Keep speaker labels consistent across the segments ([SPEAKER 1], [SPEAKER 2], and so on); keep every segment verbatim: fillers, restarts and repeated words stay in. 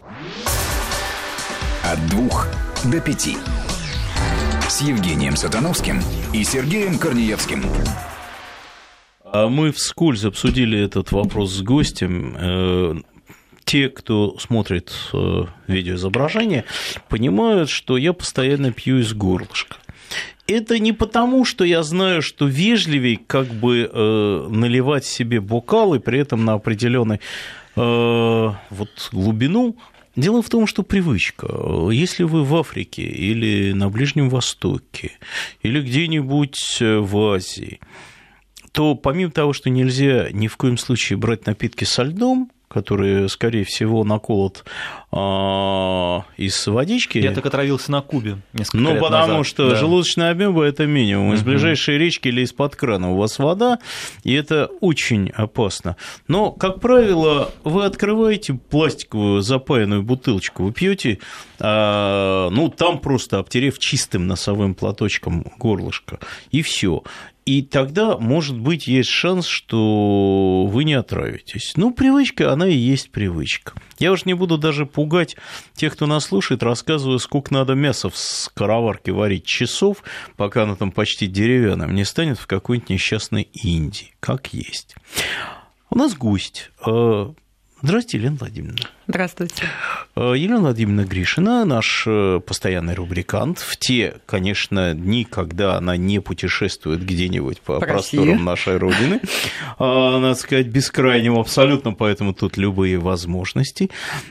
[SPEAKER 1] От двух до пяти. С Евгением Сатановским и Сергеем Корнеевским.
[SPEAKER 2] Мы вскользь обсудили этот вопрос с гостем. Те, кто смотрит видеоизображение, понимают, что я постоянно пью из горлышка. Это не потому, что я знаю, что вежливей как бы э, наливать себе бокал и при этом на определенной э, вот глубину. Дело в том, что привычка. Если вы в Африке или на Ближнем Востоке или где-нибудь в Азии, то помимо того, что нельзя ни в коем случае брать напитки со льдом, который, скорее всего, наколот а, из водички.
[SPEAKER 3] Я так отравился на Кубе несколько
[SPEAKER 2] ну,
[SPEAKER 3] лет
[SPEAKER 2] потому
[SPEAKER 3] назад.
[SPEAKER 2] что
[SPEAKER 3] да.
[SPEAKER 2] желудочная амеба – это минимум. Из
[SPEAKER 3] угу.
[SPEAKER 2] ближайшей речки или из-под крана у вас вода, и это очень опасно. Но, как правило, вы открываете пластиковую запаянную бутылочку, вы пьете, а, ну, там просто обтерев чистым носовым платочком горлышко, и все. И тогда, может быть, есть шанс, что вы не отравитесь. Ну, привычка, она и есть привычка. Я уж не буду даже пугать тех, кто нас слушает, рассказывая, сколько надо мяса в скороварке варить часов, пока оно там почти деревянным не станет в какой-нибудь несчастной Индии, как есть. У нас гость. Здравствуйте, Елена Владимировна.
[SPEAKER 4] Здравствуйте.
[SPEAKER 2] Елена Владимировна Гришина, наш постоянный рубрикант. В те, конечно, дни, когда она не путешествует где-нибудь по, по просторам нашей Родины, надо сказать, бескрайним абсолютно, поэтому тут любые возможности.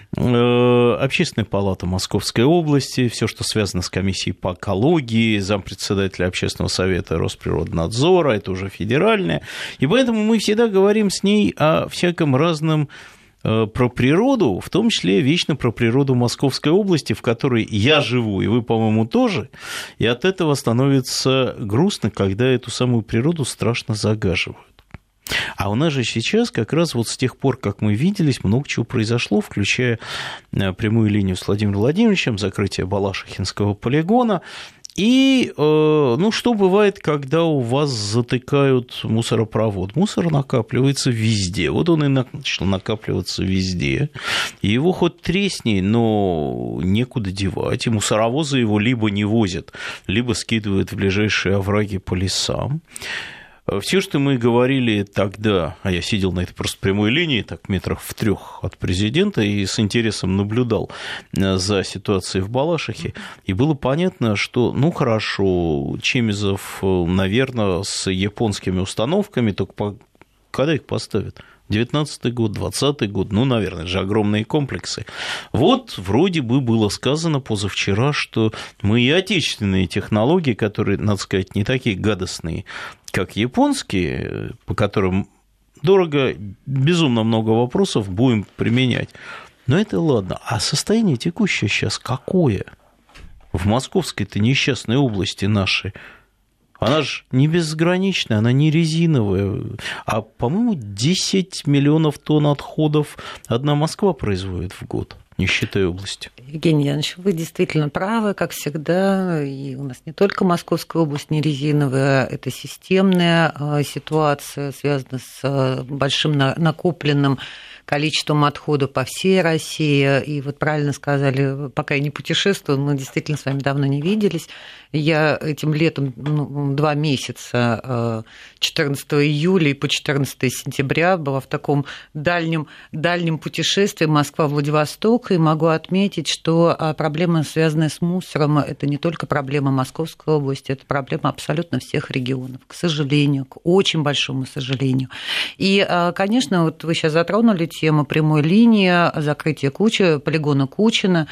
[SPEAKER 2] Общественная палата Московской области, все, что связано с комиссией по экологии, зампредседателя Общественного совета Росприроднадзора, это уже федеральное. И поэтому мы всегда говорим с ней о всяком разном про природу, в том числе вечно про природу Московской области, в которой я живу, и вы, по-моему, тоже, и от этого становится грустно, когда эту самую природу страшно загаживают. А у нас же сейчас как раз вот с тех пор, как мы виделись, много чего произошло, включая прямую линию с Владимиром Владимировичем, закрытие Балашихинского полигона. И, ну, что бывает, когда у вас затыкают мусоропровод? Мусор накапливается везде. Вот он и начал накапливаться везде. И его хоть тресни, но некуда девать. И мусоровозы его либо не возят, либо скидывают в ближайшие овраги по лесам. Все, что мы говорили тогда, а я сидел на этой просто прямой линии, так метрах в трех от президента, и с интересом наблюдал за ситуацией в Балашихе, и было понятно, что, ну, хорошо, Чемизов, наверное, с японскими установками, только когда их поставят? девятнадцатый год, двадцатый год, ну, наверное, же огромные комплексы. Вот вроде бы было сказано позавчера, что мы и отечественные технологии, которые, надо сказать, не такие гадостные, как японские, по которым дорого, безумно много вопросов, будем применять. Но это ладно. А состояние текущее сейчас какое? В московской-то несчастной области нашей. Она же не безграничная, она не резиновая. А, по-моему, десять миллионов тонн отходов одна Москва производит в год, не считая области.
[SPEAKER 4] Евгений Янович, вы действительно правы, как всегда. И у нас не только Московская область не резиновая, это системная ситуация, связанная с большим накопленным количеством отходов по всей России. И вот правильно сказали, пока я не путешествую, мы действительно с вами давно не виделись. Я этим летом ну, два месяца, четырнадцатого июля и по четырнадцатого сентября, была в таком дальнем, дальнем путешествии Москва-Владивосток, и могу отметить, что проблема, связанная с мусором, это не только проблема Московской области, это проблема абсолютно всех регионов, к сожалению, к очень большому сожалению. И, конечно, вот вы сейчас затронули тему прямой линии, закрытия Кучи, полигона Кучина.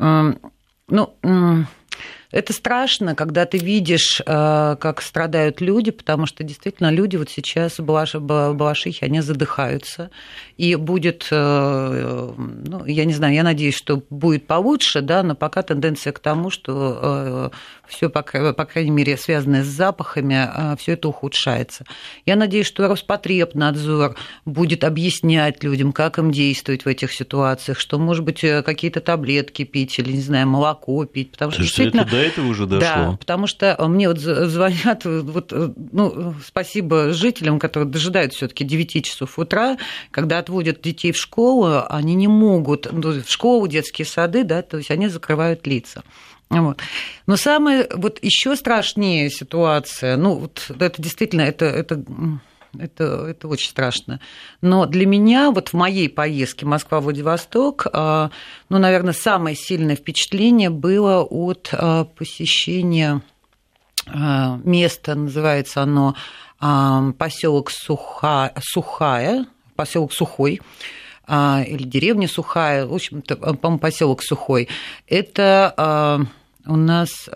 [SPEAKER 4] Ну, это страшно, когда ты видишь, как страдают люди, потому что действительно люди вот сейчас в Балашихе, они задыхаются. И будет, ну, я не знаю, я надеюсь, что будет получше, да, но пока тенденция к тому, что все, по крайней мере, связанное с запахами, все это ухудшается. Я надеюсь, что Роспотребнадзор будет объяснять людям, как им действовать в этих ситуациях, что, может быть, какие-то таблетки пить или, не знаю, молоко пить, потому что
[SPEAKER 2] действительно... Это До этого уже дошло.
[SPEAKER 4] Да, потому что мне вот звонят, вот, ну, спасибо жителям, которые дожидаются все-таки девяти часов утра, когда отводят детей в школу, они не могут, ну, в школу, детские сады, да, то есть они закрывают лица. Вот. Но самая вот еще страшнее ситуация, ну, вот это действительно, это, это, это, это очень страшно. Но для меня вот в моей поездке Москва-Владивосток, ну, наверное, самое сильное впечатление было от посещения места, называется оно поселок Суха, Сухая, поселок Сухой, или деревня Сухая, в общем-то, по-моему, поселок Сухой. Это у нас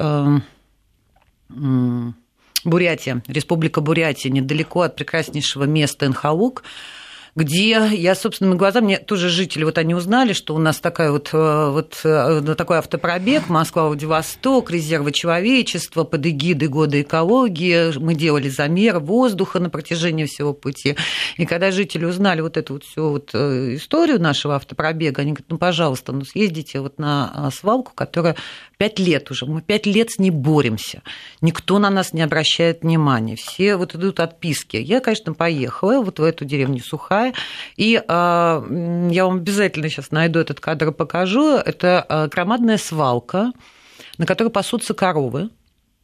[SPEAKER 4] Бурятия, Республика Бурятия, недалеко от прекраснейшего места Инхалук, где я собственными глазами, мне тоже жители, вот они узнали, что у нас такая вот, вот, такой автопробег Москва-Владивосток, резервы человечества под эгидой года экологии. Мы делали замер воздуха на протяжении всего пути. И когда жители узнали вот эту вот всю вот историю нашего автопробега, они говорят, ну, пожалуйста, ну, съездите вот на свалку, которая пять лет уже, мы пять лет с ней боремся. Никто на нас не обращает внимания. Все вот идут отписки. Я, конечно, поехала вот в эту деревню Сухая, и э, я вам обязательно сейчас найду этот кадр и покажу. Это э, громадная свалка, на которой пасутся коровы.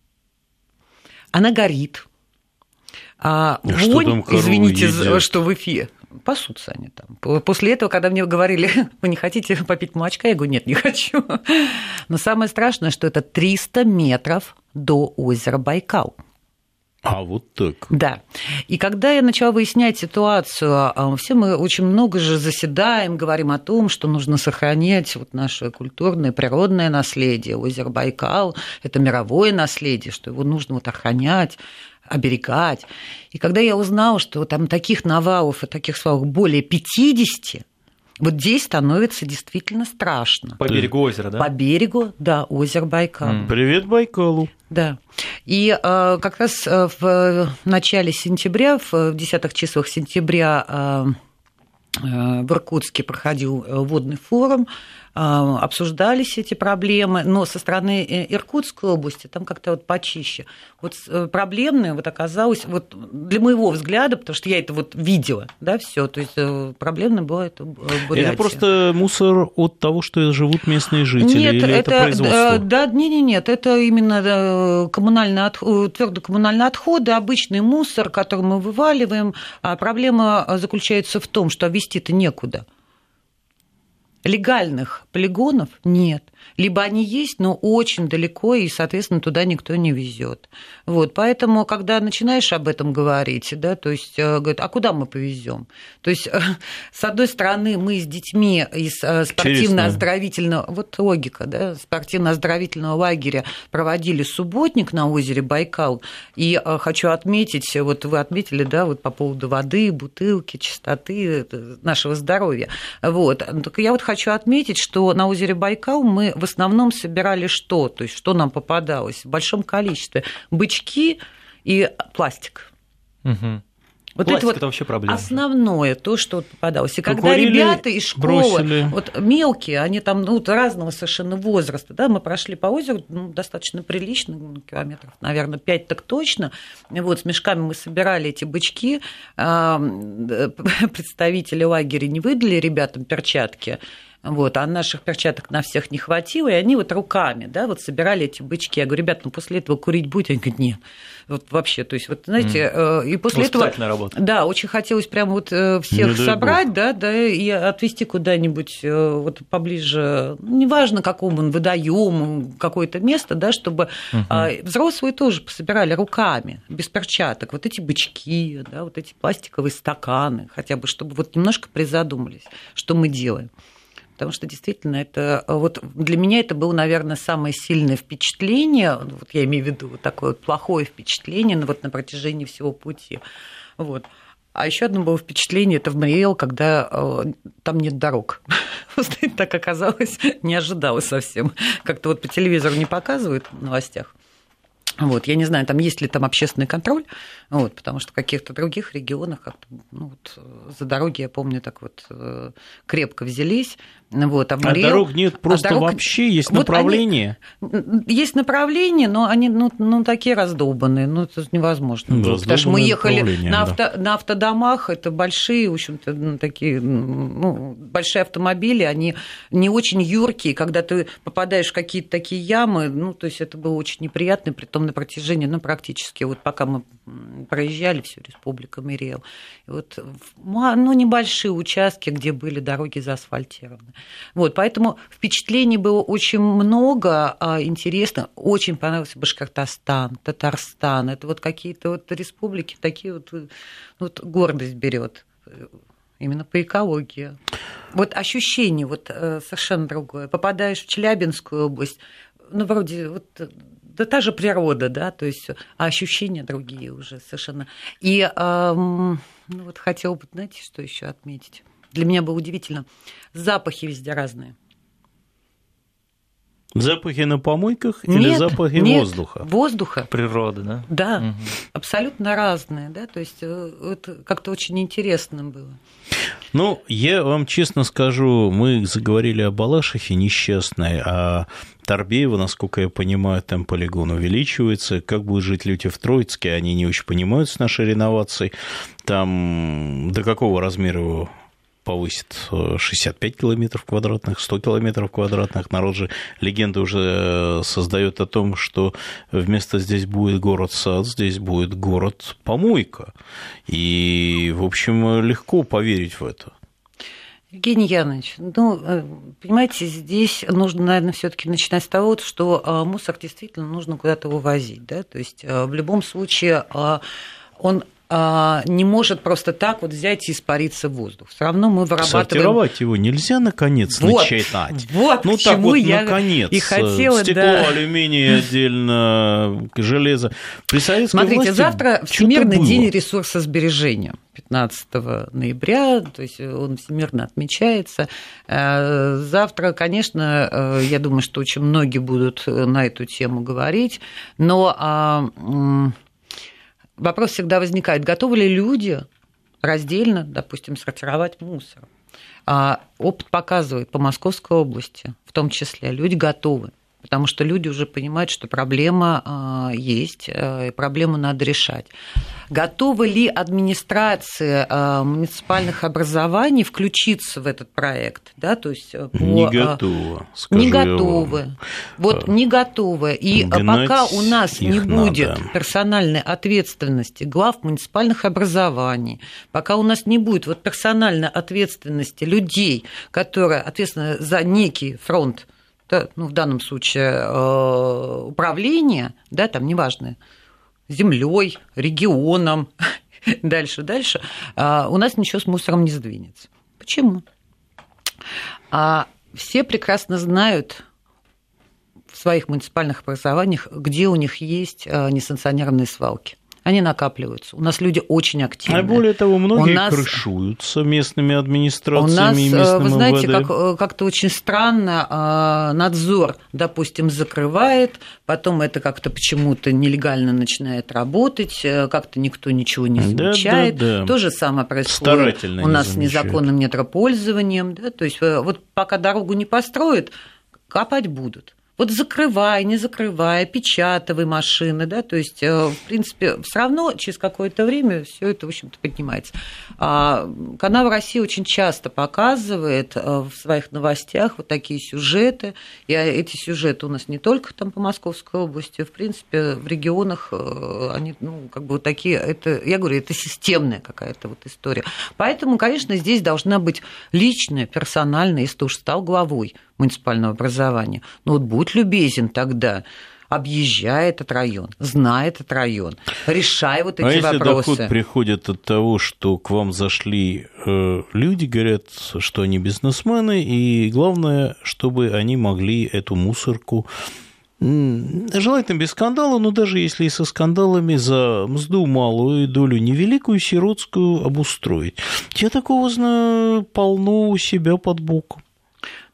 [SPEAKER 4] Она горит. А вонь, извините, едят? Что в эфире. Пасутся они там. После этого, когда мне говорили, вы не хотите попить молочка, я говорю, нет, не хочу. Но самое страшное, что это триста метров до озера Байкал.
[SPEAKER 2] А вот так.
[SPEAKER 4] Да. И когда я начала выяснять ситуацию, все мы очень много же заседаем, говорим о том, что нужно сохранять вот наше культурное, природное наследие. Озеро Байкал – это мировое наследие, что его нужно вот охранять, оберегать. И когда я узнала, что там таких навалов и таких свалок более пятидесяти, вот здесь становится действительно страшно.
[SPEAKER 3] По берегу озера, да?
[SPEAKER 4] По берегу, да, озеро Байкал.
[SPEAKER 2] Mm. Привет Байкалу.
[SPEAKER 4] Да. И э, как раз в начале сентября, в десятых числах сентября э, э, в Иркутске проходил водный форум, э, обсуждались эти проблемы, но со стороны Иркутской области там как-то вот почище. Вот проблемное вот оказалось, вот для моего взгляда, потому что я это вот видела, да, все, то есть проблемное было это Бурятия.
[SPEAKER 2] Это просто мусор от того, что живут местные жители,
[SPEAKER 4] нет,
[SPEAKER 2] или это, это производство?
[SPEAKER 4] Да, нет, нет, нет, это именно коммунальные отходы, твердокоммунальные отходы, обычный мусор, который мы вываливаем. А проблема заключается в том, что везти-то некуда. Легальных полигонов нет. Либо они есть, но очень далеко, и, соответственно, туда никто не везет. Вот, поэтому, когда начинаешь об этом говорить, да, то есть, говорят, а куда мы повезем? То есть, с одной стороны, мы с детьми из спортивно-оздоровительного, вот логика, да, спортивно-оздоровительного лагеря проводили субботник на озере Байкал, и хочу отметить, вот вы отметили, да, вот по поводу воды, бутылки, чистоты нашего здоровья. Вот, только я вот хочу отметить, что на озере Байкал мы в основном собирали что? То есть, что нам попадалось в большом количестве? Бычки и пластик.
[SPEAKER 3] Угу.
[SPEAKER 4] Вот
[SPEAKER 3] пластик
[SPEAKER 4] это вот
[SPEAKER 3] это вообще проблема.
[SPEAKER 4] Основное, то, что вот попадалось. И когда
[SPEAKER 2] Покурили,
[SPEAKER 4] ребята из школы,
[SPEAKER 2] бросили.
[SPEAKER 4] вот мелкие, они там ну, разного совершенно возраста, да, мы прошли по озеру ну, достаточно прилично, ну, километров, наверное, пять так точно. Вот, с мешками мы собирали эти бычки. Представители лагеря не выдали ребятам перчатки. Вот, а наших перчаток на всех не хватило, и они вот руками, да, вот собирали эти бычки. Я говорю, ребята, ну после этого курить будете? Они говорят, нет. Вот вообще, то есть, вот, знаете, mm. и после этого...
[SPEAKER 3] Работа.
[SPEAKER 4] Да, очень хотелось прямо вот всех собрать, да, да, и отвезти куда-нибудь вот поближе, неважно, какому он водоему, какое-то место, да, чтобы uh-huh. взрослые тоже пособирали руками, без перчаток, вот эти бычки, да, вот эти пластиковые стаканы, хотя бы, чтобы вот немножко призадумались, что мы делаем. Потому что действительно это вот для меня это было, наверное, самое сильное впечатление. Вот я имею в виду вот такое вот плохое впечатление вот на протяжении всего пути. Вот. А еще одно было впечатление, это в Мариэл, когда э, там нет дорог. Знаете, так оказалось, не ожидала совсем. Как-то вот по телевизору не показывают в новостях. Вот, я не знаю, там есть ли там общественный контроль, вот, потому что в каких-то других регионах как-то, ну, вот, за дороги, я помню, так вот крепко взялись. Вот, а, Мариэл,
[SPEAKER 2] а дорог нет, просто а дорог... вообще есть вот направление?
[SPEAKER 4] Они... Есть направление, но они ну, ну, такие раздолбанные, ну, это невозможно. Ну, потому что мы ехали на, авто... да. на автодомах, это большие, в общем-то, ну, такие, ну, большие автомобили, они не очень юркие, когда ты попадаешь в какие-то такие ямы, ну, то есть это было очень неприятно, притом на протяжении, ну, практически, вот пока мы проезжали всю республику Мариэл, вот, ну, небольшие участки, где были дороги заасфальтированы. Вот, поэтому впечатлений было очень много, интересно, очень понравился Башкортостан, Татарстан, это вот какие-то вот республики, такие вот, вот гордость берет. Именно по экологии. Вот ощущение вот совершенно другое. Попадаешь в Челябинскую область, ну, вроде вот, да та же природа, да, то есть, а ощущения другие уже совершенно. И ну, вот хотела бы, знаете, что еще отметить? Для меня было удивительно. Запахи везде разные.
[SPEAKER 2] Запахи на помойках
[SPEAKER 4] нет,
[SPEAKER 2] или запахи
[SPEAKER 4] нет,
[SPEAKER 2] воздуха?
[SPEAKER 4] Воздуха.
[SPEAKER 3] Природы, да?
[SPEAKER 4] Да,
[SPEAKER 3] угу. Абсолютно
[SPEAKER 4] разные, да, то есть это как-то очень интересно было.
[SPEAKER 2] Ну, я вам честно скажу, мы заговорили о Балашихе несчастной, а Торбеево, насколько я понимаю, там полигон увеличивается. Как будут жить люди в Троицке, они не очень понимают с нашей реновацией. Там до какого размера его повысит? шестьдесят пять километров квадратных, сто километров квадратных. Народ же легенды уже создает о том, что вместо здесь будет город-сад, здесь будет город-помойка. И, в общем, легко поверить в это.
[SPEAKER 4] Евгений Янович, ну, понимаете, здесь нужно, наверное, все-таки начинать с того, что мусор действительно нужно куда-то вывозить, да, то есть в любом случае он не может просто так вот взять и испариться в воздух. Все равно мы вырабатываем...
[SPEAKER 2] Сортировать его нельзя, наконец,
[SPEAKER 4] вот,
[SPEAKER 2] начинать?
[SPEAKER 4] Вот,
[SPEAKER 2] ну,
[SPEAKER 4] к
[SPEAKER 2] так
[SPEAKER 4] чему
[SPEAKER 2] вот,
[SPEAKER 4] я
[SPEAKER 2] наконец,
[SPEAKER 4] и хотела,
[SPEAKER 2] стекло,
[SPEAKER 4] да.
[SPEAKER 2] алюминий отдельно, железо. При советской
[SPEAKER 4] Смотрите,
[SPEAKER 2] власти
[SPEAKER 4] завтра Всемирный день ресурсосбережения. пятнадцатого ноября, то есть он всемирно отмечается. Завтра, конечно, я думаю, что очень многие будут на эту тему говорить, но... Вопрос всегда возникает, готовы ли люди раздельно, допустим, сортировать мусор. Опыт показывает по Московской области, в том числе, люди готовы, потому что люди уже понимают, что проблема есть, и проблему надо решать. Готовы ли администрации муниципальных образований включиться в этот проект? Да, то есть по...
[SPEAKER 2] Не готовы, скажу
[SPEAKER 4] Не готовы.
[SPEAKER 2] Я вам.
[SPEAKER 4] Вот не готовы. И
[SPEAKER 2] Гнать
[SPEAKER 4] пока у нас не будет
[SPEAKER 2] надо.
[SPEAKER 4] персональной ответственности глав муниципальных образований, пока у нас не будет вот персональной ответственности людей, которые ответственны за некий фронт, да, ну, в данном случае управление, да, там неважно, землей, регионом, дальше, дальше, у нас ничего с мусором не сдвинется. Почему? Все прекрасно знают в своих муниципальных образованиях, где у них есть несанкционированные свалки. Они накапливаются. У нас люди очень активны.
[SPEAKER 2] А более того, многие
[SPEAKER 4] нас...
[SPEAKER 2] крышуются местными администрациями,
[SPEAKER 4] у нас,
[SPEAKER 2] местным
[SPEAKER 4] вы знаете,
[SPEAKER 2] эм вэ дэ.
[SPEAKER 4] как, как-то очень странно надзор, допустим, закрывает, потом это как-то почему-то нелегально начинает работать, как-то никто ничего не замечает.
[SPEAKER 2] Да, да, да.
[SPEAKER 4] То же самое происходит у нас с незаконным недропользованием. Да? То есть вот пока дорогу не построят, копать будут. Вот закрывай, не закрывай, печатывай машины, да, то есть, в принципе, все равно через какое-то время все это, в общем-то, поднимается. Канал России очень часто показывает в своих новостях вот такие сюжеты, и эти сюжеты у нас не только там по Московской области, в принципе, в регионах они, ну, как бы вот такие, это, я говорю, это системная какая-то вот история. Поэтому, конечно, здесь должна быть личная, персональная, если ты уж стал главой муниципального образования. Ну вот будь любезен тогда, объезжай этот район, знай этот район, решай вот эти
[SPEAKER 2] а если
[SPEAKER 4] вопросы.
[SPEAKER 2] Доход приходит от того, что к вам зашли люди, говорят, что они бизнесмены, и главное, чтобы они могли эту мусорку, желательно без скандала, но даже если и со скандалами, за мзду малую, долю невеликую, сиротскую обустроить. Я такого знаю полно у себя под боком.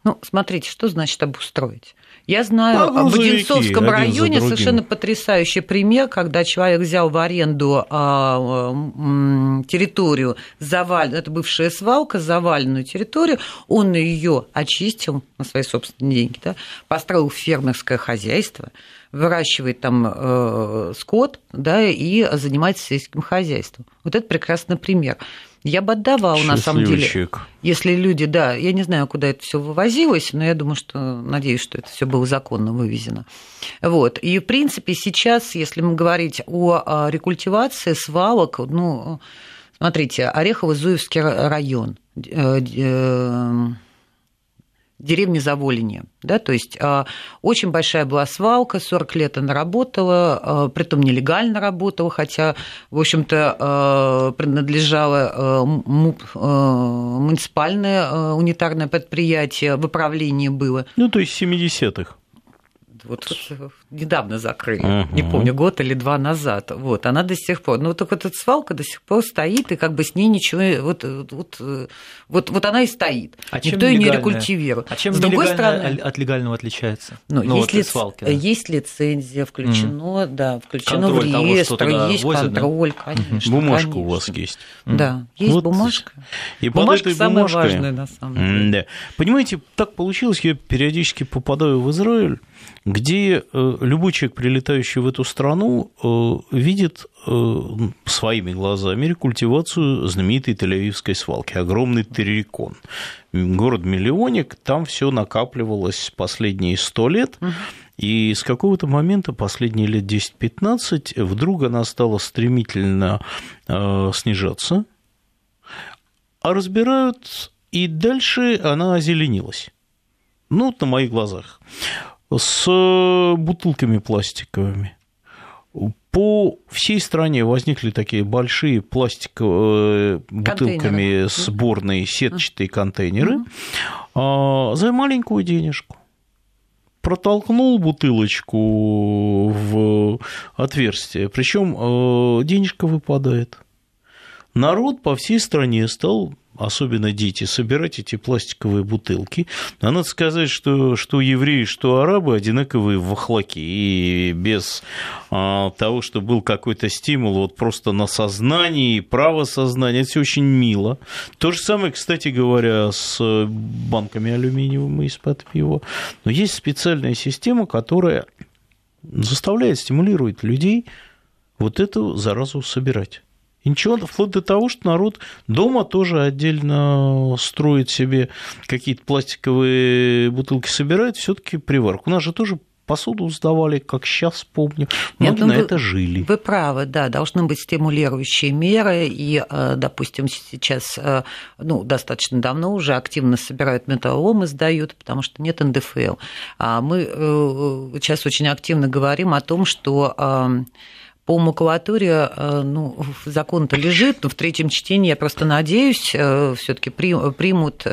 [SPEAKER 4] Ну, смотрите, что значит обустроить? Я знаю, а в Одинцовском районе совершенно потрясающий пример, когда человек взял в аренду территорию, заваленную, это бывшая свалка, заваленную территорию, он ее очистил на свои собственные деньги, да, построил фермерское хозяйство, выращивает там э, скот, да, и занимается сельским хозяйством. Вот это прекрасный пример. Я бы отдавала, на самом деле,
[SPEAKER 2] человек.
[SPEAKER 4] Если люди, да, я не знаю, куда это все вывозилось, но я думаю, что, надеюсь, что это все было законно вывезено. Вот. И, в принципе, сейчас, если мы говорить о рекультивации свалок, ну, смотрите, Орехово-Зуевский район, деревни Заволинье, да, то есть очень большая была свалка, сорок лет она работала, притом нелегально работала, хотя, в общем-то, принадлежало муниципальное унитарное предприятие, в управлении было.
[SPEAKER 2] Ну, то есть семидесятых.
[SPEAKER 4] Вот недавно закрыли, uh-huh. не помню, год или два назад. Вот, она до сих пор, ну, вот эта свалка до сих пор стоит, и как бы с ней ничего, вот, вот, вот, вот она и стоит.
[SPEAKER 3] А
[SPEAKER 4] никто ее не рекультивирует.
[SPEAKER 3] А чем с другой стороны от легального отличается?
[SPEAKER 4] Ну, ну есть, вот лиц... свалки, да. Есть лицензия, включено, mm. да, включено контроль в реестр, того, есть возят,
[SPEAKER 2] да?
[SPEAKER 4] контроль, конечно.
[SPEAKER 2] Бумажка
[SPEAKER 4] конечно.
[SPEAKER 2] у вас есть.
[SPEAKER 4] Да, есть вот. Бумажка.
[SPEAKER 2] И
[SPEAKER 4] бумажка
[SPEAKER 2] под этой
[SPEAKER 4] самая
[SPEAKER 2] бумажкой...
[SPEAKER 4] важная, на самом деле.
[SPEAKER 2] Да. Понимаете, так получилось, я периодически попадаю в Израиль, где любой человек, прилетающий в эту страну, видит своими глазами рекультивацию знаменитой Тель-Авивской свалки, огромный террикон. Город-миллионник, там все накапливалось последние сто лет, и с какого-то момента, последние лет десять-пятнадцать, вдруг она стала стремительно снижаться, а разбирают, и дальше она озеленилась. Ну, вот на моих глазах. С бутылками пластиковыми. По всей стране возникли такие большие пластиковые бутылками сборные сетчатые контейнеры mm-hmm. за маленькую денежку. Протолкнул бутылочку в отверстие, причем денежка выпадает. Народ по всей стране стал, особенно дети, собирать эти пластиковые бутылки. А надо сказать, что, что евреи, что арабы одинаковые вахлаки, и без а, того, что был какой-то стимул вот просто на сознании, право сознания, это все очень мило. То же самое, кстати говоря, с банками алюминиевыми из-под пива. Но есть специальная система, которая заставляет, стимулирует людей вот эту заразу собирать. И ничего, вплоть до того, что народ дома тоже отдельно строит себе какие-то пластиковые бутылки, собирает все-таки приварку. У нас же тоже посуду сдавали, как сейчас помню. Многие думаю, на это жили.
[SPEAKER 4] Вы правы, да, должны быть стимулирующие меры. И, допустим, сейчас, ну, достаточно давно уже активно собирают металлолом и сдают, потому что нет эн дэ эф эл. А мы сейчас очень активно говорим о том, что... По макулатуре, ну, закон-то лежит, но в третьем чтении, я просто надеюсь, все-таки примут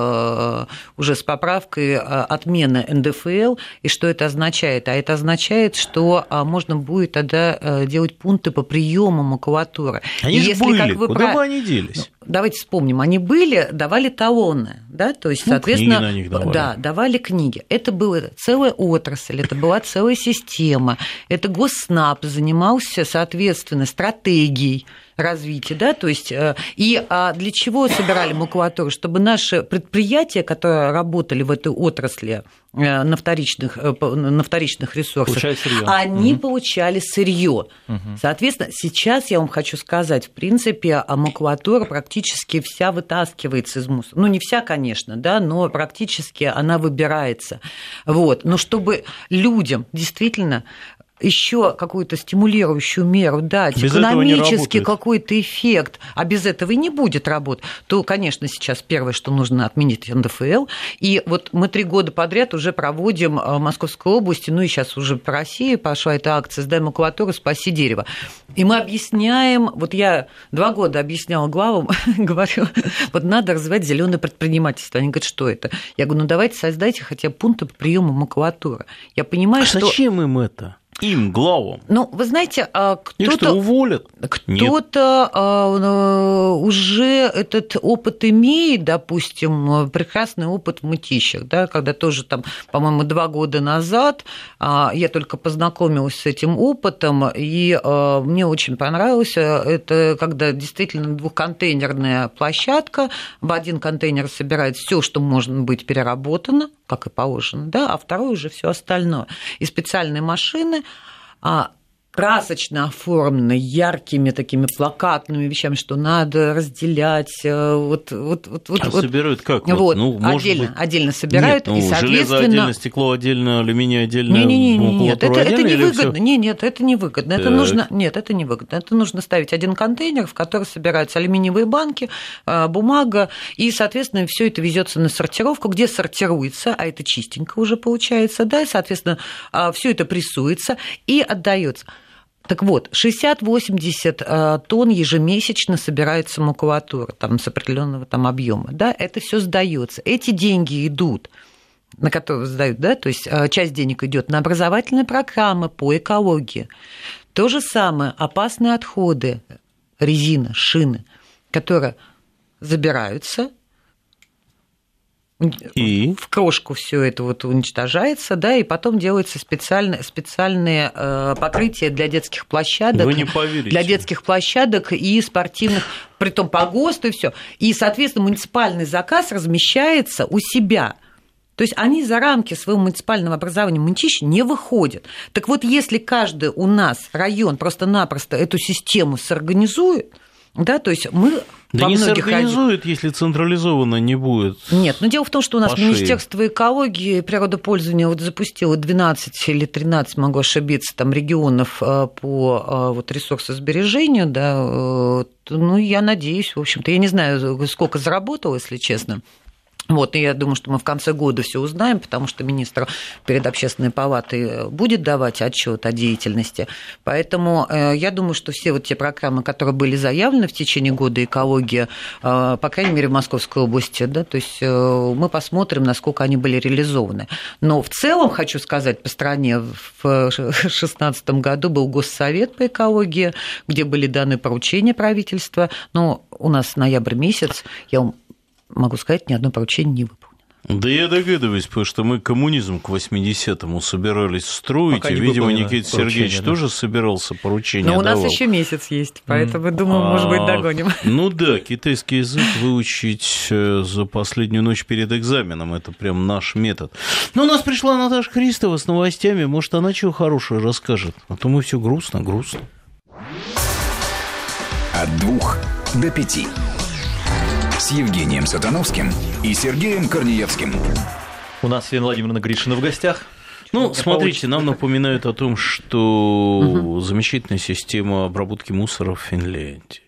[SPEAKER 4] уже с поправкой отмены эн дэ эф эл. И что это означает? А это означает, что можно будет тогда делать пункты по приему макулатуры.
[SPEAKER 2] Они же были, куда прав... бы они делись?
[SPEAKER 4] Давайте вспомним, они были, давали талоны, да, то есть,
[SPEAKER 2] ну,
[SPEAKER 4] соответственно,
[SPEAKER 2] книги на них давали.
[SPEAKER 4] Да, давали книги. Это была целая отрасль, это была целая система. Это Госснаб занимался, соответственно, стратегией развития, да, то есть, и для чего собирали макулатуру? Чтобы наши предприятия, которые работали в этой отрасли на вторичных, на вторичных ресурсах, они угу. получали сырье. Угу. Соответственно, сейчас я вам хочу сказать, в принципе, макулатура практически вся вытаскивается из мусора. Ну, не вся, конечно, да, но практически она выбирается. Вот. Но чтобы людям действительно еще какую-то стимулирующую меру дать, без экономический какой-то эффект, а без этого и не будет работать, то, конечно, сейчас первое, что нужно отменить эн дэ эф эл. И вот мы три года подряд уже проводим в Московской области, ну и сейчас уже по России пошла эта акция «Сдай макулатуру, спаси дерево». И мы объясняем, вот я два года объясняла главам, говорю, вот надо развивать зеленое предпринимательство. Они говорят, что это? Я говорю, ну давайте создайте хотя бы пункты по приему макулатуры. Я понимаю,
[SPEAKER 2] а
[SPEAKER 4] что...
[SPEAKER 2] Зачем им это? Им, главам.
[SPEAKER 4] Ну, вы знаете, кто-то...
[SPEAKER 2] Их что, уволят?
[SPEAKER 4] Кто-то уже этот опыт имеет, допустим, прекрасный опыт в мытищах, да, когда тоже там, по-моему, два года назад я только познакомилась с этим опытом, и мне очень понравилось, это когда действительно двухконтейнерная площадка, в один контейнер собирает все, что может быть переработано, как и положено, да, а второй уже все остальное. И специальные машины красочно оформлены, яркими такими плакатными вещами, что надо разделять. Вот, вот, вот,
[SPEAKER 2] а
[SPEAKER 4] вот,
[SPEAKER 2] собирают как?
[SPEAKER 4] Вот,
[SPEAKER 2] ну,
[SPEAKER 4] отдельно,
[SPEAKER 2] быть...
[SPEAKER 4] отдельно собирают.
[SPEAKER 2] Нет, ну,
[SPEAKER 4] и, соответственно...
[SPEAKER 2] железо отдельно, стекло отдельно, алюминий отдельно,
[SPEAKER 4] не, не, не, не, нет, это, это не выгодно.
[SPEAKER 2] Всё?
[SPEAKER 4] Не, нет, это не выгодно. Это
[SPEAKER 2] так.
[SPEAKER 4] нужно... Нет, это не выгодно. Это нужно ставить один контейнер, в который собираются алюминиевые банки, бумага, и, соответственно, все это везется на сортировку, где сортируется, а это чистенько уже получается, да, и, соответственно, все это прессуется и отдается. Так вот, шестьдесят-восемьдесят тонн ежемесячно собирается макулатура там, с определенного там объема, да, это все сдается. Эти деньги идут, на которые сдают, да, то есть часть денег идет на образовательные программы по экологии. То же самое опасные отходы, резина, шины, которые забираются. И? В крошку все это вот уничтожается, да, и потом делаются специальные, специальные покрытия для детских площадок.
[SPEAKER 2] Вы не поверите.
[SPEAKER 4] Для детских площадок и спортивных, притом по ГОСТу и все. И, соответственно, муниципальный заказ размещается у себя. То есть они за рамки своего муниципального образования мытищи не выходят. Так вот, если каждый у нас район просто-напросто эту систему сорганизует, да, то есть мы...
[SPEAKER 2] Да не сорганизует, если централизованно не будет.
[SPEAKER 4] Нет, но дело в том, что у нас
[SPEAKER 2] пошире.
[SPEAKER 4] Министерство экологии и природопользования вот запустило двенадцать или тринадцать, могу ошибиться, там, регионов по вот, ресурсосбережению, да, ну, я надеюсь, в общем-то, я не знаю, сколько заработало, если честно. Вот, и я думаю, что мы в конце года все узнаем, потому что министр перед общественной палатой будет давать отчет о деятельности. Поэтому я думаю, что все вот те программы, которые были заявлены в течение года экологии, по крайней мере, в Московской области, да, то есть мы посмотрим, насколько они были реализованы. Но в целом, хочу сказать, по стране в две тысячи шестнадцатом году был Госсовет по экологии, где были даны поручения правительства. Но у нас ноябрь месяц, я вам могу сказать, ни одно поручение не выполнено.
[SPEAKER 2] Да я догадываюсь, потому что мы коммунизм к восьмидесятому собирались строить,
[SPEAKER 3] Пока
[SPEAKER 2] и,
[SPEAKER 3] не
[SPEAKER 2] видимо, Никита Сергеевич
[SPEAKER 3] да.
[SPEAKER 2] тоже собирался поручение
[SPEAKER 4] Но у нас
[SPEAKER 2] давал.
[SPEAKER 4] еще месяц есть, поэтому, думаю, может быть, догоним.
[SPEAKER 2] Ну да, китайский язык выучить за последнюю ночь перед экзаменом – это прям наш метод. Но у нас пришла Наташа Христова с новостями, может, она чего хорошего расскажет, а то мы все грустно, грустно.
[SPEAKER 1] От двух до пяти. С Евгением Сатановским и Сергеем Корнеевским.
[SPEAKER 3] У нас Елена Владимировна Гришина в гостях.
[SPEAKER 2] Ну, смотрите, нам напоминают о том, что угу. замечательная система обработки мусора в Финляндии,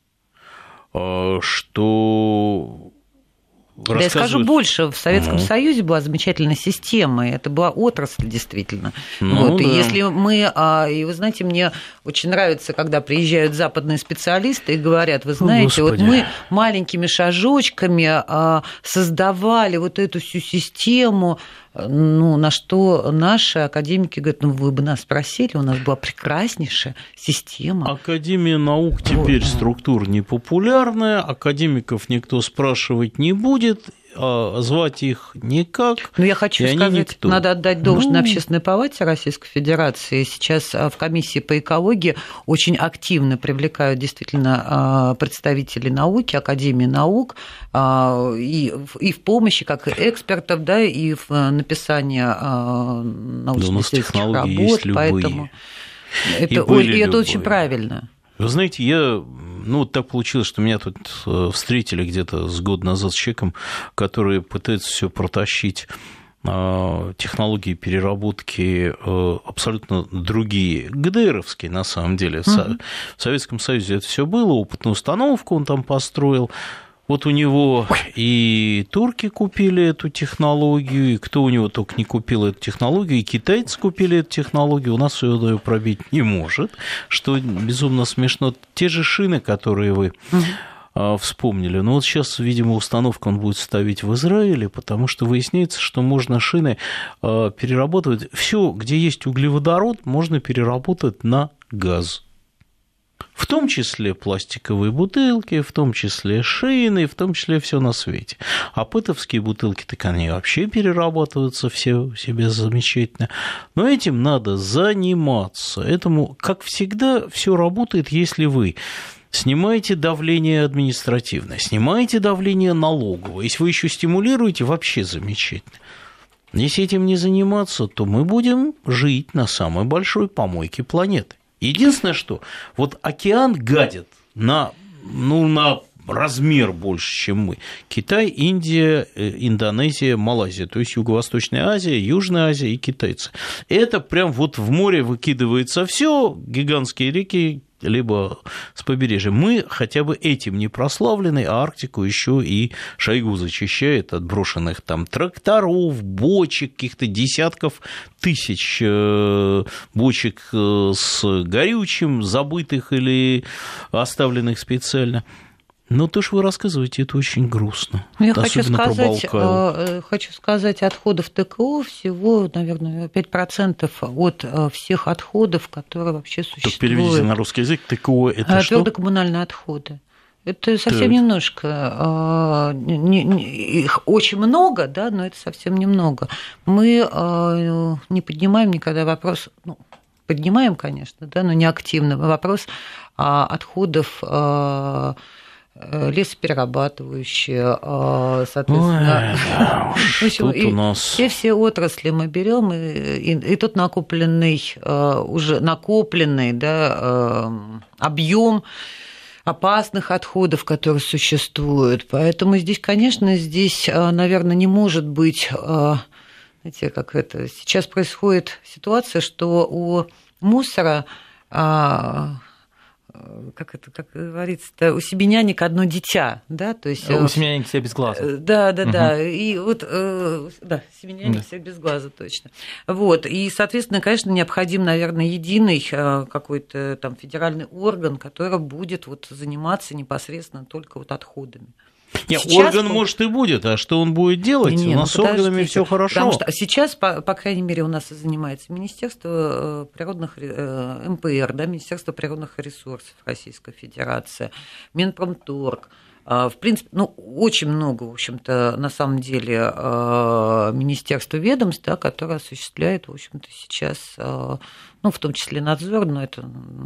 [SPEAKER 2] что...
[SPEAKER 4] Да я скажу больше, в Советском ну. Союзе была замечательная система, и это была отрасль действительно. Ну, вот, да. И если мы, и вы знаете, мне очень нравится, когда приезжают западные специалисты и говорят, вы знаете, Господи. вот мы маленькими шажочками создавали вот эту всю систему, ну, на что наши академики говорят, ну, вы бы нас спросили, у нас была прекраснейшая система.
[SPEAKER 2] Академия наук теперь вот. структура непопулярная, академиков никто спрашивать не будет, а звать их никак.
[SPEAKER 4] Ну, я хочу сказать, надо отдать должное ну... Общественной палате Российской Федерации. Сейчас в комиссии по экологии очень активно привлекают действительно представителей науки, Академии наук, и в помощи как экспертов, да, и в написании научно-исследовательских да, работ. Поэтому это, и это очень правильно.
[SPEAKER 2] Вы знаете, я, ну, так получилось, что меня тут встретили где-то с год назад с человеком, который пытается все протащить, технологии переработки абсолютно другие, ГДРовские на самом деле. Uh-huh. В Советском Союзе это все было, опытную установку он там построил. Вот у него и турки купили эту технологию, и кто у него только не купил эту технологию, и китайцы купили эту технологию, у нас ее пробить не может, что безумно смешно. Те же шины, которые вы вспомнили. Но вот сейчас, видимо, установку он будет ставить в Израиле, потому что выясняется, что можно шины переработать. Все, где есть углеводород, можно переработать на газ. В том числе пластиковые бутылки, в том числе шины, в том числе все на свете. А пэтовские бутылки, так они вообще перерабатываются все себе замечательно. Но этим надо заниматься. Этому, как всегда, все работает, если вы снимаете давление административное, снимаете давление налоговое. Если вы еще стимулируете, вообще замечательно. Если этим не заниматься, то мы будем жить на самой большой помойке планеты. Единственное, что вот океан гадит на, ну, на размер больше, чем мы. Китай, Индия, Индонезия, Малайзия, то есть Юго-Восточная Азия, Южная Азия и китайцы. Это прям вот в море выкидывается все, гигантские реки, либо с побережья. Мы хотя бы этим не прославлены, а Арктику еще и Шойгу зачищает от брошенных там тракторов, бочек, каких-то десятков тысяч бочек с горючим, забытых или оставленных специально. Но то, что вы рассказываете, это очень грустно.
[SPEAKER 4] Я хочу сказать, хочу сказать, отходов ТКО всего, наверное, пять процентов от всех отходов, которые вообще существуют.
[SPEAKER 2] Так переведите на русский язык, ТКО это а, что?
[SPEAKER 4] Твердокоммунальные отходы. Это совсем так. немножко. Их очень много, да, но это совсем немного. Мы не поднимаем никогда вопрос, ну, поднимаем, конечно, да, но не активно, вопрос отходов лесоперерабатывающие, соответственно,
[SPEAKER 2] Ой, в общем, и, у нас...
[SPEAKER 4] все, все отрасли мы берем, и, и, и тут накопленный, уже накопленный, да, объем опасных отходов, которые существуют. Поэтому здесь, конечно, здесь, наверное, не может быть, знаете, как это, сейчас происходит ситуация, что у мусора, как это, как говорится, у себеняник одно дитя, да, то есть...
[SPEAKER 3] У семеняник все без глаза.
[SPEAKER 4] Да, да, угу. да, и вот, да, семеняник да. все без глаза, точно. Вот, и, соответственно, конечно, необходим, наверное, единый какой-то там федеральный орган, который будет вот заниматься непосредственно только вот отходами.
[SPEAKER 2] Нет, сейчас орган, может, и будет, а что он будет делать? Не, у нас ну, с органами все хорошо.
[SPEAKER 4] Потому что сейчас, по, по крайней мере, у нас занимается Министерство природных, эм пэ эр, да, Министерство природных ресурсов Российской Федерации, Минпромторг. В принципе, ну, очень много, в общем-то, на самом деле, министерств и ведомств, да, которые осуществляют, в общем-то, сейчас, ну, в том числе надзор, но это...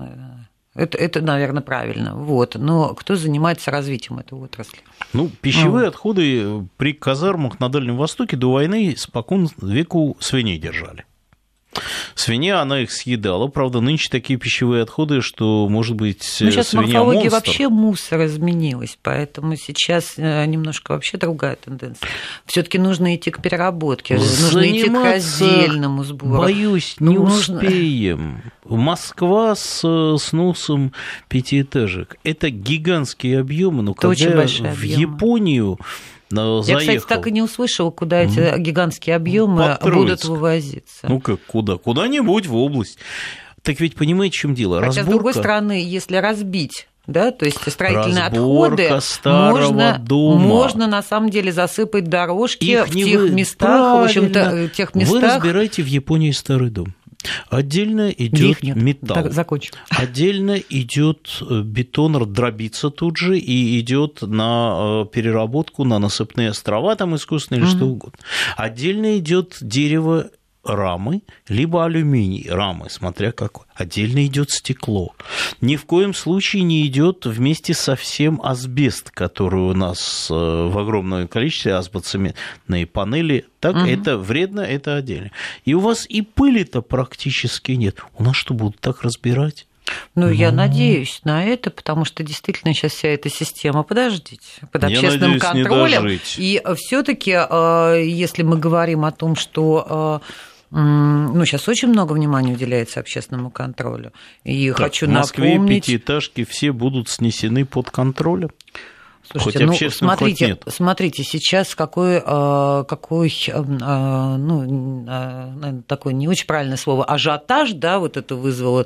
[SPEAKER 4] Это, это, наверное, правильно. Вот. Но кто занимается развитием этой отрасли?
[SPEAKER 2] Ну, пищевые mm. отходы при казармах на Дальнем Востоке до войны спокон веку свиней держали. Свинья, она их съедала. Правда, нынче такие пищевые отходы, что, может быть, свинья монстр.
[SPEAKER 4] Сейчас морфология вообще мусора изменилась, поэтому сейчас немножко вообще другая тенденция. Все-таки нужно идти к переработке, нужно идти к раздельному сбору.
[SPEAKER 2] Боюсь, не ну, успеем. Москва с сносом пятиэтажек. Это гигантские объемы, но это когда в объемы. Японию...
[SPEAKER 4] Я, заехал. Кстати, так и не услышала, куда эти mm. гигантские объемы будут вывозиться.
[SPEAKER 2] Ну как, куда? Куда-нибудь в область. Так ведь понимаете, в чем дело?
[SPEAKER 4] Хотя, разборка... с другой стороны, если разбить, да, то есть строительные
[SPEAKER 2] разборка
[SPEAKER 4] отходы можно,
[SPEAKER 2] дома.
[SPEAKER 4] можно на самом деле засыпать дорожки их в тех вы... местах, в общем-то, тех местах.
[SPEAKER 2] Вы разбираете в Японии старый дом. Отдельно идет металл, отдельно идет бетон, дробится тут же и идет на переработку на насыпные острова, там искусственные или угу. что угодно. Отдельно идет дерево, рамы, либо алюминий рамы, смотря какой. Отдельно идет стекло. Ни в коем случае не идет вместе со всем асбест, который у нас в огромном количестве, асбоцементные панели. Так, угу. это вредно, это отдельно. И у вас и пыли-то практически нет. У нас что, будут так разбирать?
[SPEAKER 4] Ну, я надеюсь на это, потому что действительно сейчас вся эта система, подождите, под общественным контролем. И все-таки, если мы говорим о том, что ну, сейчас очень много внимания уделяется общественному контролю. И
[SPEAKER 2] так,
[SPEAKER 4] хочу
[SPEAKER 2] в Москве
[SPEAKER 4] напомнить...
[SPEAKER 2] пятиэтажки все будут снесены под контролем?
[SPEAKER 4] Слушайте, ну, смотрите, нет. смотрите, сейчас какой, какой ну, наверное, такое не очень правильное слово, ажиотаж, да, вот это вызвало,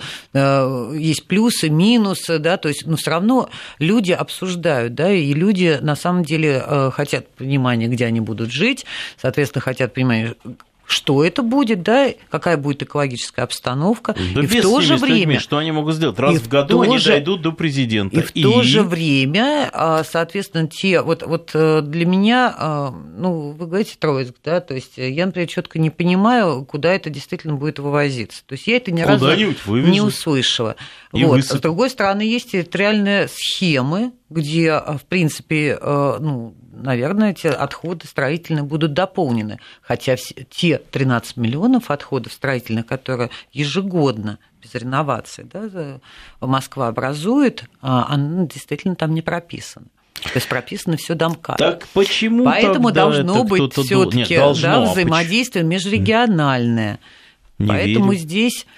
[SPEAKER 4] есть плюсы, минусы, да, то есть, ну, все равно люди обсуждают, да, и люди на самом деле хотят понимания, где они будут жить, соответственно, хотят понимания, что это будет, да, какая будет экологическая обстановка.
[SPEAKER 2] Да и в то же время, людьми, что они могут сделать? Раз в году они же, дойдут до президента.
[SPEAKER 4] И в и... то же время, соответственно, те, вот, вот для меня, ну, вы говорите Троицк, да, то есть я, например, четко не понимаю, куда это действительно будет вывозиться. То есть я это ни разу не услышала. Вот. С другой стороны, есть территориальные схемы, где, в принципе, ну, наверное, эти отходы строительные будут дополнены. Хотя все, те тринадцать миллионов отходов строительных, которые ежегодно без реновации, да, Москва образует, она действительно там не прописана. То есть прописано все домкратом.
[SPEAKER 2] Так почему
[SPEAKER 4] Поэтому должно быть все-таки да, взаимодействие межрегиональное. Не Поэтому верю. Здесь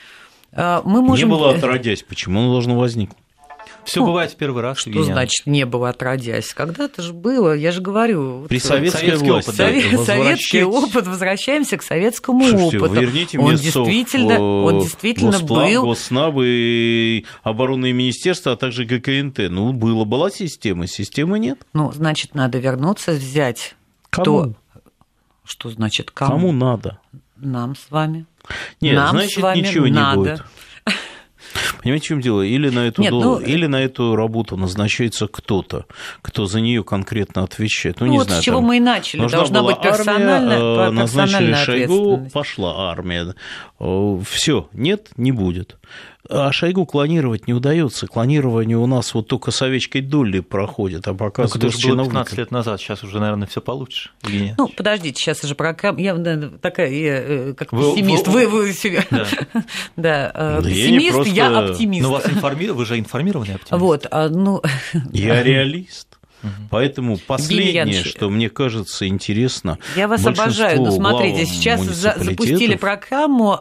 [SPEAKER 4] мы можем...
[SPEAKER 2] Не было отродясь, почему оно должно возникнуть?
[SPEAKER 3] Все ну, бывает в первый раз.
[SPEAKER 4] Что Евгения. Значит не было отродясь? Когда-то же было, я же говорю.
[SPEAKER 2] При советской власти.
[SPEAKER 4] Совет, советский опыт, возвращаемся к советскому Слушайте, опыту.
[SPEAKER 2] Верните
[SPEAKER 4] он
[SPEAKER 2] мне
[SPEAKER 4] действительно,
[SPEAKER 2] сов,
[SPEAKER 4] он действительно
[SPEAKER 2] Госплан,
[SPEAKER 4] был.
[SPEAKER 2] Госнаб и оборонное министерство, а также ГКНТ. Ну, было, была система, системы нет.
[SPEAKER 4] Ну, значит, надо вернуться, взять.
[SPEAKER 2] Кому?
[SPEAKER 4] Кто... Что значит кому?
[SPEAKER 2] Кому надо?
[SPEAKER 4] Нам с вами.
[SPEAKER 2] Нет,
[SPEAKER 4] Нам
[SPEAKER 2] значит,
[SPEAKER 4] с вами
[SPEAKER 2] ничего
[SPEAKER 4] надо.
[SPEAKER 2] не будет. Понимаете, в чем дело? Или на эту,
[SPEAKER 4] Нет,
[SPEAKER 2] дол...
[SPEAKER 4] ну...
[SPEAKER 2] Или на эту работу назначается кто-то, кто за нее конкретно отвечает. Ну,
[SPEAKER 4] ну
[SPEAKER 2] не
[SPEAKER 4] вот
[SPEAKER 2] знаю,
[SPEAKER 4] с чего
[SPEAKER 2] там
[SPEAKER 4] мы и начали. Должна быть персональная,
[SPEAKER 2] армия, назначили Шойгу,
[SPEAKER 4] ответственность.
[SPEAKER 2] пошла армия. Все, нет, не будет. А Шойгу клонировать не удается. Клонирование у нас вот только с овечкой Долли проходит, а пока
[SPEAKER 3] ну, это же было пятнадцать лет назад, сейчас уже, наверное, все получше. Или...
[SPEAKER 4] Ну, подождите, сейчас уже программа... Я такая, я, как вы, пессимист. Вы, вы, вы... Да, да, пессимист,
[SPEAKER 2] просто...
[SPEAKER 4] я оптимист.
[SPEAKER 3] Но вас информировали, вы же информированный оптимист.
[SPEAKER 4] Вот, ну...
[SPEAKER 2] Я реалист. Поэтому последнее, что мне кажется интересно,
[SPEAKER 4] я вас обожаю, но смотрите, сейчас запустили программу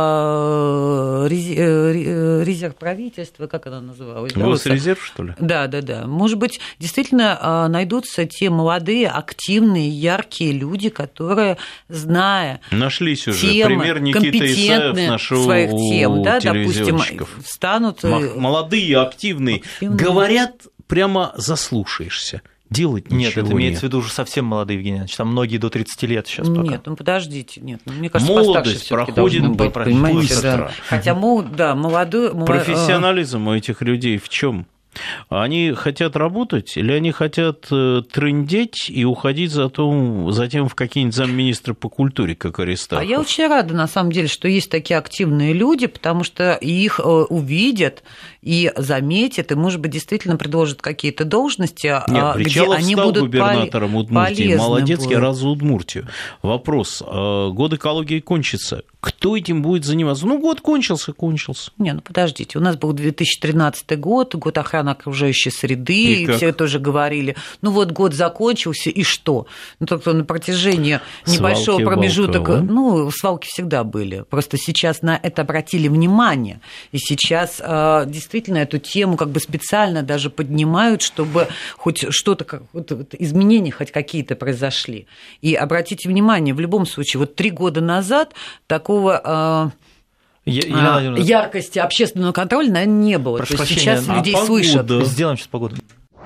[SPEAKER 4] «Резерв правительства», как она называлась?
[SPEAKER 2] Госрезерв, что ли?
[SPEAKER 4] Да, да, да. Может быть, действительно найдутся те молодые, активные, яркие люди, которые, зная
[SPEAKER 2] Нашлись уже.
[SPEAKER 4] темы,
[SPEAKER 2] Пример Никита Исаев нашел
[SPEAKER 4] своих тем, да, допустим, встанут...
[SPEAKER 2] Молодые, активные, активные. Говорят... Прямо заслушаешься. Делать ничего нет.
[SPEAKER 3] Нет, это имеется
[SPEAKER 2] нет.
[SPEAKER 3] в виду уже совсем молодые, Евгений Ильич. Там многие до тридцати лет сейчас пока.
[SPEAKER 4] Нет, ну подождите. Нет, мне кажется,
[SPEAKER 2] молодость проходит
[SPEAKER 4] быть,
[SPEAKER 2] быстро.
[SPEAKER 4] Да. Хотя, да, молодой...
[SPEAKER 2] Профессионализм у этих людей в чем? Они хотят работать или они хотят трындеть и уходить затем, затем в какие-нибудь замминистра по культуре, как Аристархов?
[SPEAKER 4] А я очень рада, на самом деле, что есть такие активные люди, потому что их увидят и заметят, и, может быть, действительно предложат какие-то должности,
[SPEAKER 2] Нет,
[SPEAKER 4] где они
[SPEAKER 2] стал
[SPEAKER 4] будут
[SPEAKER 2] губернатором Удмуртии. Молодец, я раз за Удмуртию. Вопрос. Год экологии кончится. Кто этим будет заниматься? Ну, год кончился, кончился.
[SPEAKER 4] Не, ну подождите. У нас был две тысячи тринадцатый год, год охраны окружающей среды, и, и все тоже говорили. Ну, вот год закончился, и что? Ну, только на протяжении свалки, небольшого промежутка... Волкова. Ну, свалки всегда были. Просто сейчас на это обратили внимание. И сейчас действительно эту тему как бы специально даже поднимают, чтобы хоть что-то, вот, изменения хоть какие-то произошли. И обратите внимание, в любом случае, вот три года назад такого... Я, я, я, яркости общественного контроля, наверное, не было.
[SPEAKER 3] Прошу
[SPEAKER 4] То есть
[SPEAKER 3] прощения,
[SPEAKER 4] сейчас
[SPEAKER 3] а
[SPEAKER 4] людей
[SPEAKER 3] погода?
[SPEAKER 4] слышат.
[SPEAKER 3] Сделаем сейчас погоду.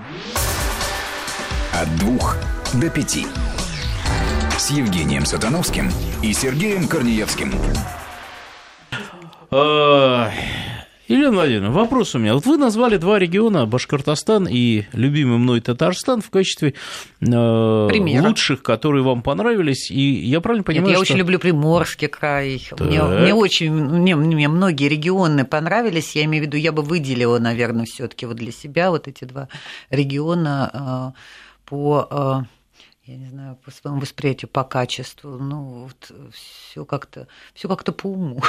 [SPEAKER 1] От двух до пяти. С Евгением Сатановским и Сергеем Корнеевским.
[SPEAKER 2] Елена Владимировна, вопрос у меня. Вот вы назвали два региона, Башкортостан и любимый мной Татарстан, в качестве э, лучших, которые вам понравились. И я правильно понимаю,
[SPEAKER 4] Нет, я
[SPEAKER 2] что...
[SPEAKER 4] очень люблю Приморский край. Мне, мне очень, мне, мне многие регионы понравились. Я имею в виду, я бы выделила, наверное, все-таки вот для себя вот эти два региона э, по... Э, я не знаю, по своему восприятию, по качеству. Ну, вот все как-то, все как-то по уму.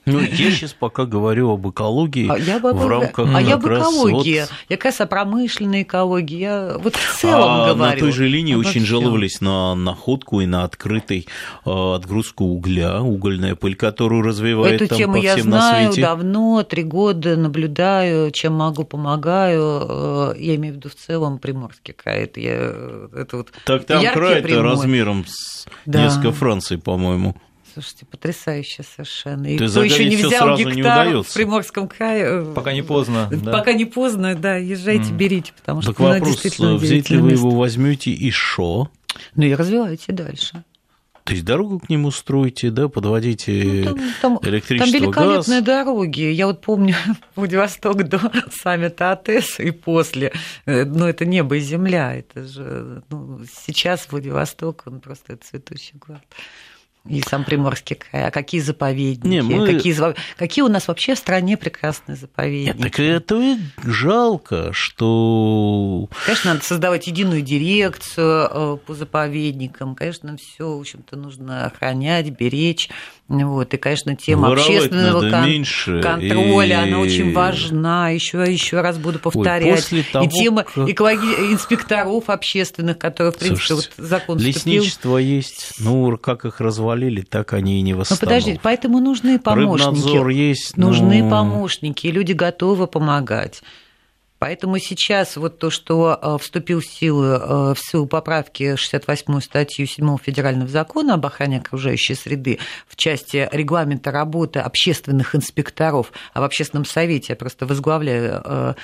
[SPEAKER 2] Ну, я сейчас пока говорю об экологии
[SPEAKER 4] а я бы,
[SPEAKER 2] в рамках
[SPEAKER 4] А я об
[SPEAKER 2] Вот...
[SPEAKER 4] экологии, я как раз о промышленной экологии, я вот в целом
[SPEAKER 2] а
[SPEAKER 4] говорю.
[SPEAKER 2] На той же линии очень
[SPEAKER 4] всем.
[SPEAKER 2] жаловались на находку и на открытый отгрузку угля, угольная пыль, которую развивает
[SPEAKER 4] Эту
[SPEAKER 2] там
[SPEAKER 4] тему
[SPEAKER 2] по
[SPEAKER 4] я
[SPEAKER 2] всем
[SPEAKER 4] знаю
[SPEAKER 2] на свете.
[SPEAKER 4] давно, три года наблюдаю, чем могу, помогаю. Я имею в виду в целом Приморский край. Это, я, это вот
[SPEAKER 2] так там край-то размером с
[SPEAKER 4] да.
[SPEAKER 2] несколько Франций, по-моему.
[SPEAKER 4] Слушайте, потрясающе совершенно. И
[SPEAKER 2] То
[SPEAKER 4] кто еще не взял гектар
[SPEAKER 2] не
[SPEAKER 4] в Приморском крае...
[SPEAKER 3] Пока не поздно. Да.
[SPEAKER 4] Пока не поздно, да, езжайте, mm. берите, потому что
[SPEAKER 2] так вопрос,
[SPEAKER 4] действительно
[SPEAKER 2] взять ли вы его возьмете и шо?
[SPEAKER 4] Ну и развивайте дальше.
[SPEAKER 2] То есть дорогу к нему строите, да, подводите ну, там, там, электричество,
[SPEAKER 4] там великолепные
[SPEAKER 2] газ.
[SPEAKER 4] дороги. Я вот помню Владивосток до саммита АТЭС и после. Ну, это небо и земля. Это же ну, сейчас Владивосток, он просто цветущий город. И сам Приморский край. А какие заповедники? Не, мы... какие, какие у нас вообще в стране прекрасные заповедники?
[SPEAKER 2] Нет, так это и жалко, что...
[SPEAKER 4] Конечно, надо создавать единую дирекцию по заповедникам. Конечно, все, в общем-то, нужно охранять, беречь. Вот. И, конечно, тема
[SPEAKER 2] Воровать
[SPEAKER 4] общественного кон...
[SPEAKER 2] меньше,
[SPEAKER 4] контроля,
[SPEAKER 2] и...
[SPEAKER 4] она очень важна. Еще, еще раз буду повторять.
[SPEAKER 2] Ой, того,
[SPEAKER 4] и тема
[SPEAKER 2] как...
[SPEAKER 4] экологи... инспекторов общественных, которые, в принципе, Слушайте, вот закон вступил.
[SPEAKER 2] Лесничество есть, ну, как их развалили, так они и не восстановят.
[SPEAKER 4] Ну, подождите, поэтому нужны помощники.
[SPEAKER 2] Рыбнадзор есть,
[SPEAKER 4] нужны
[SPEAKER 2] но...
[SPEAKER 4] помощники, и люди готовы помогать. Поэтому сейчас вот то, что вступил в силу, в силу поправки шестьдесят восьмую статью седьмого Федерального закона об охране окружающей среды в части регламента работы общественных инспекторов, а в общественном совете я просто возглавляю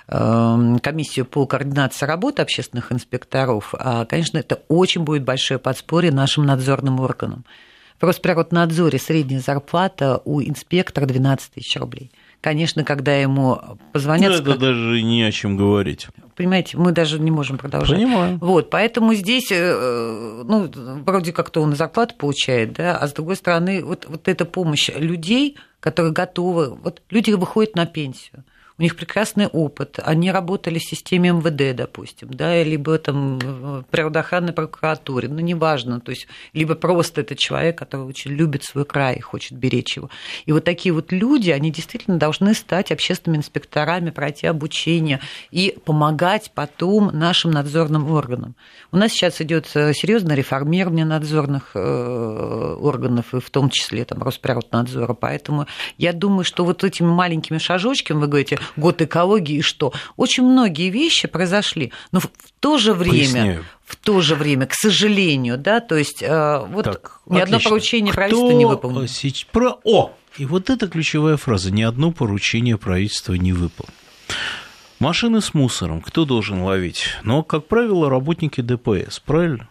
[SPEAKER 4] комиссию по координации работы общественных инспекторов, конечно, это очень будет большое подспорье нашим надзорным органам. В Росприроднадзоре средняя зарплата у инспектора двенадцать тысяч рублей. Конечно, когда ему позвонят...
[SPEAKER 2] Ну, это даже не о чем говорить.
[SPEAKER 4] Понимаете, мы даже не можем продолжать.
[SPEAKER 2] Понимаю.
[SPEAKER 4] Вот, поэтому здесь, ну, вроде как-то он зарплату получает, да, а с другой стороны, вот, вот эта помощь людей, которые готовы... Вот люди выходят на пенсию. У них прекрасный опыт, они работали в системе эм вэ дэ, допустим, да, либо там в природоохранной прокуратуре, ну, неважно, то есть, либо просто это человек, который очень любит свой край и хочет беречь его. И вот такие вот люди, они действительно должны стать общественными инспекторами, пройти обучение и помогать потом нашим надзорным органам. У нас сейчас идет серьезное реформирование надзорных органов, и в том числе там, Росприроднадзора, поэтому я думаю, что вот этими маленькими шажочками, вы говорите, год экологии и что? Очень многие вещи произошли, но в то же время, Поясняю. в то же время, к сожалению, да, то есть вот так, ни отлично. одно поручение правительства не выполнено.
[SPEAKER 2] Про... О, и вот это ключевая фраза: ни одно поручение правительства не выполнено. Машины с мусором кто должен ловить? Ну, как правило, работники дэ пэ эс, правильно?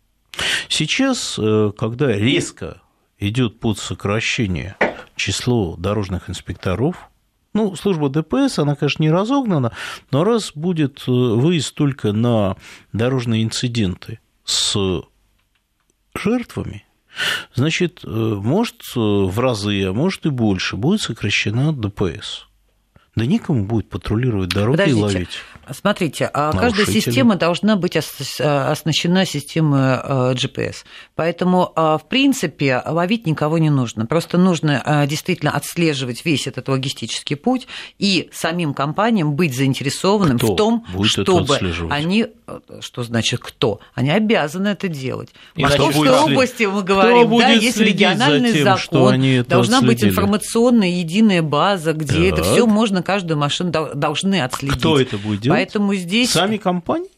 [SPEAKER 2] Сейчас, когда резко идет под сокращение число дорожных инспекторов, ну, служба дэ пэ эс, она, конечно, не разогнана, но раз будет выезд только на дорожные инциденты с жертвами, значит, может, в разы, а может и больше будет сокращена дэ пэ эс. Да некому будет патрулировать дороги Подождите. и ловить.
[SPEAKER 4] Смотрите, каждая система должна быть оснащена системой джи пи эс. Поэтому, в принципе, ловить никого не нужно. Просто нужно действительно отслеживать весь этот логистический путь и самим компаниям быть заинтересованным кто в том, чтобы они... Что значит кто? Они обязаны это делать. В Московской области мы говорим, да, есть региональный тем, закон, должна быть информационная единая база, где так. это все можно, каждую машину должны отследить.
[SPEAKER 2] Кто это будет делать?
[SPEAKER 4] Поэтому здесь...
[SPEAKER 2] Сами компании?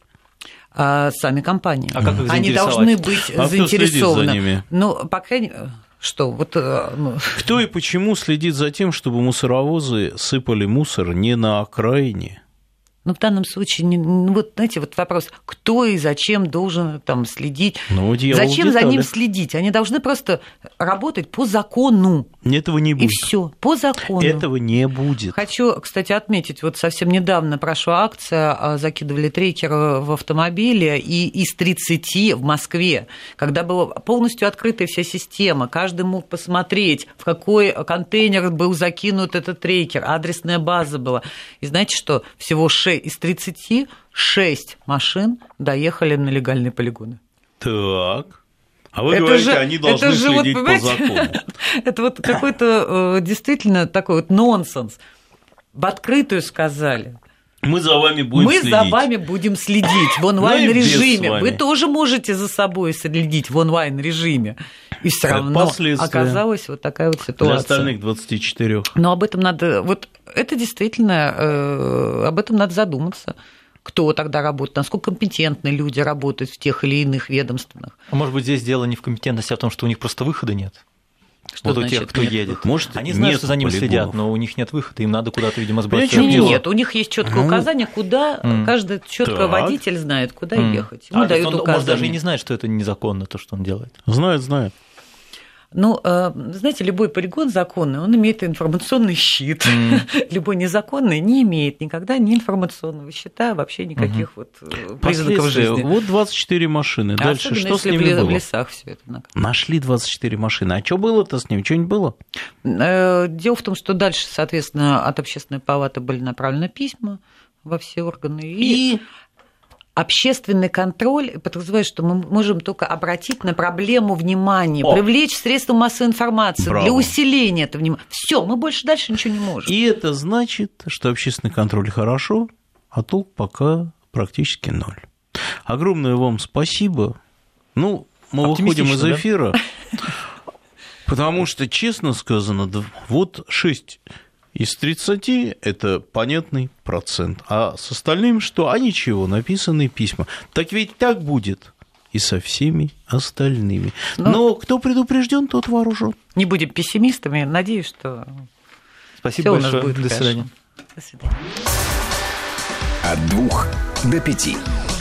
[SPEAKER 4] А, сами компании.
[SPEAKER 3] А как их
[SPEAKER 4] Они должны быть
[SPEAKER 2] а
[SPEAKER 4] заинтересованы.
[SPEAKER 2] Кто следит за ними?
[SPEAKER 4] Ну, по крайней мере... Что? Вот, ну...
[SPEAKER 2] Кто и почему следит за тем, чтобы мусоровозы сыпали мусор не на окраине?
[SPEAKER 4] Ну, в данном случае, ну, вот, знаете, вот вопрос, кто и зачем должен там следить?
[SPEAKER 2] Ну,
[SPEAKER 4] зачем за ним следить? Они должны просто работать по закону.
[SPEAKER 2] Этого не будет.
[SPEAKER 4] И все, по закону.
[SPEAKER 2] Этого не будет.
[SPEAKER 4] Хочу, кстати, отметить, вот совсем недавно прошла акция, закидывали трекер в автомобиле, и из тридцати в Москве, когда была полностью открытая вся система, каждый мог посмотреть, в какой контейнер был закинут этот трекер, адресная база была. И знаете что? Всего шесть из тридцати шесть машин доехали на легальные полигоны.
[SPEAKER 2] Так. А вы
[SPEAKER 4] это
[SPEAKER 2] говорите,
[SPEAKER 4] же,
[SPEAKER 2] они должны следить вот, по закону.
[SPEAKER 4] Это вот какой-то действительно такой вот нонсенс. В открытую сказали.
[SPEAKER 2] Мы за вами будем
[SPEAKER 4] Мы
[SPEAKER 2] следить.
[SPEAKER 4] Мы за вами будем следить в онлайн-режиме. Вы тоже можете за собой следить в онлайн-режиме. И все равно оказалась вот такая вот ситуация.
[SPEAKER 2] Для остальных двадцати четырёх.
[SPEAKER 4] Но об этом надо... Вот это действительно... Э, об этом надо задуматься. Кто тогда работает, насколько компетентны люди работают в тех или иных ведомствах.
[SPEAKER 3] А может быть, здесь дело не в компетентности, а в том, что у них просто выхода нет? Что вот значит, у тех, кто нет? едет.
[SPEAKER 2] Может,
[SPEAKER 3] они знают, что за ними
[SPEAKER 2] полигонов.
[SPEAKER 3] следят, но у них нет выхода, им надо куда-то, видимо, сбросить.
[SPEAKER 4] Нет, нет, у них есть четкое указание, куда mm. каждый четко
[SPEAKER 2] так.
[SPEAKER 4] водитель знает, куда mm. ехать. Ему
[SPEAKER 3] а,
[SPEAKER 4] дают
[SPEAKER 3] он,
[SPEAKER 4] указание.
[SPEAKER 3] Может, даже и не знает, что это незаконно, то, что он делает.
[SPEAKER 2] Знает, знает.
[SPEAKER 4] Ну, знаете, любой полигон законный, он имеет информационный щит. Mm. Любой незаконный не имеет никогда ни информационного щита, вообще никаких mm-hmm. вот признаков жизни.
[SPEAKER 2] Вот двадцать четыре машины. А Дальше что с ними
[SPEAKER 4] в
[SPEAKER 2] было?
[SPEAKER 4] В лесах все это.
[SPEAKER 2] Нашли двадцать четыре машины. А что было-то с ними? Что-нибудь было?
[SPEAKER 4] Дело в том, что дальше, соответственно, от общественной палаты были направлены письма во все органы. И... и... Общественный контроль подразумевает, что мы можем только обратить на проблему внимание, О. привлечь средства массовой информации Браво. Для усиления этого внимания. Все, мы больше дальше ничего не можем.
[SPEAKER 2] И это значит, что общественный контроль хорошо, а толк пока практически ноль. Огромное вам спасибо. Ну, мы выходим из эфира, да? Потому что, честно сказано, вот шесть из тридцати – это понятный процент. А с остальным что? А ничего, написанные письма. Так ведь так будет и со всеми остальными. Но, Но кто предупрежден, тот вооружен.
[SPEAKER 4] Не будем пессимистами. Надеюсь, что
[SPEAKER 3] Спасибо большое.
[SPEAKER 4] У нас будет
[SPEAKER 3] До свидания.
[SPEAKER 4] До свидания.
[SPEAKER 1] От двух до пяти.